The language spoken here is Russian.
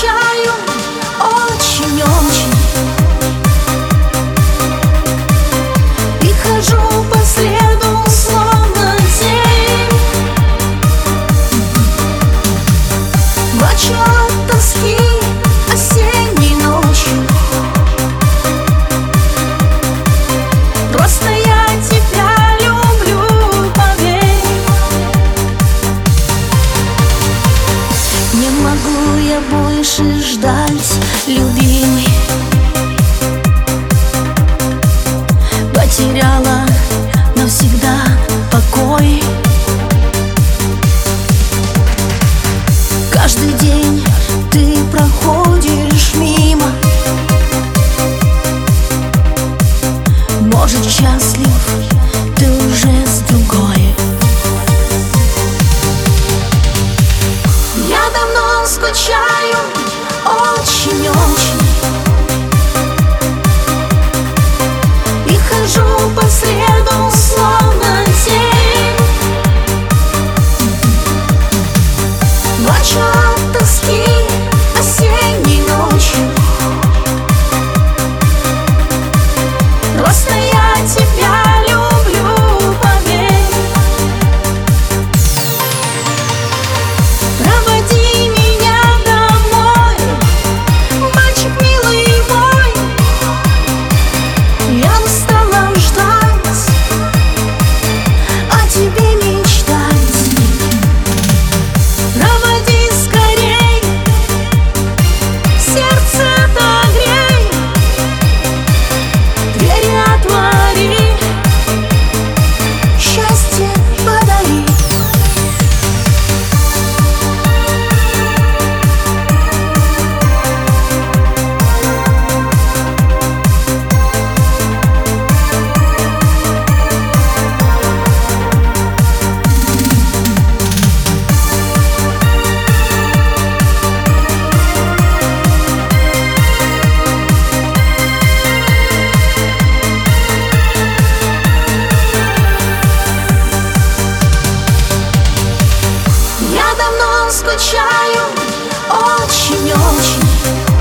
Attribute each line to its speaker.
Speaker 1: скучаю очень-очень, и хожу по следу, словно тень. Плачу от тоски осенней ночью. Просто я тебя люблю, поверь. Не могу я больше ждать, любимый. Потеряла навсегда покой. Каждый день ты проходишь мимо. Может, счастлив ты уже с другой. Я давно скучаю очень-очень, и хожу по следу, словно тень. Плачу от тоски осенней ночью. Просто я тебя люблю, поверь. Проводи меня домой, мальчик милый мой. Я устала ждать, о тебе мечтать. Проводи скорей, сердце отогрей, двери отвори, счастье подари. Я давно скучаю очень-очень,